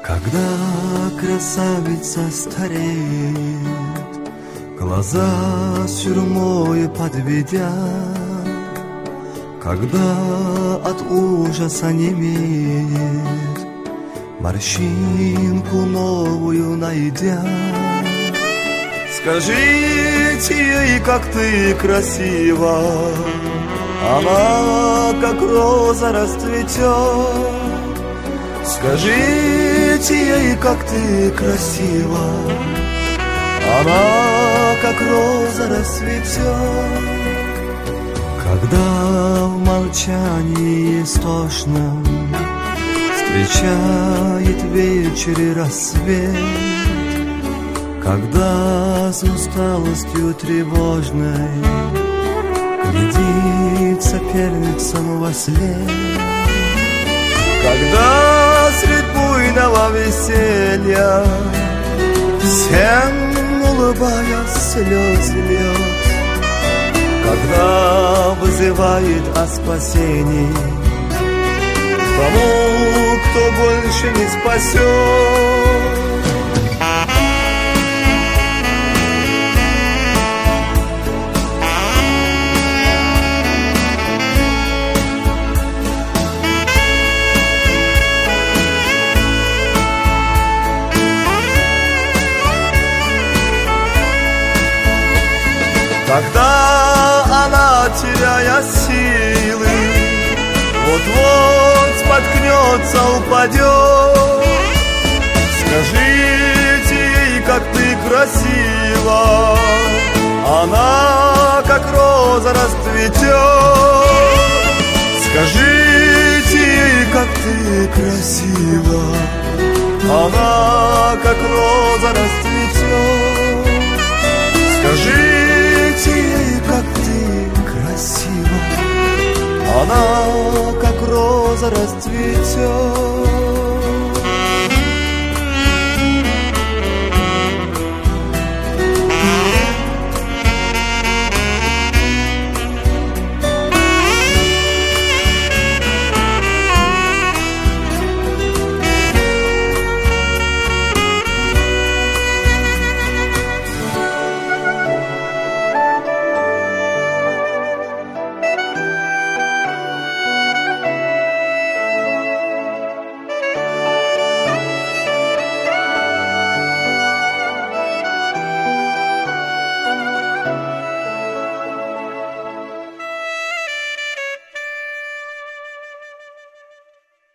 Когда красавица стареет, глаза сюрьмой подведя, когда от ужаса немеет, морщинку новую найдя, скажите ей, как ты красива, она как роза расцветет. Скажите ей, как ты красива, она как роза расцветет. Когда в молчании истошном встречает вечер и рассвет, когда с усталостью тревожной глядит соперницам во след, когда средь буйного веселья всем улыбаясь слезы льет, когда вызывает о спасении тому, кто больше не спасет. Когда она, теряя силы, вот-вот споткнется, упадет, скажите ей, как ты красива, она как роза расцветет. Скажите ей, как ты красива, она как роза расцветет. Скажите ей, как ты красива, она как роза расцветет.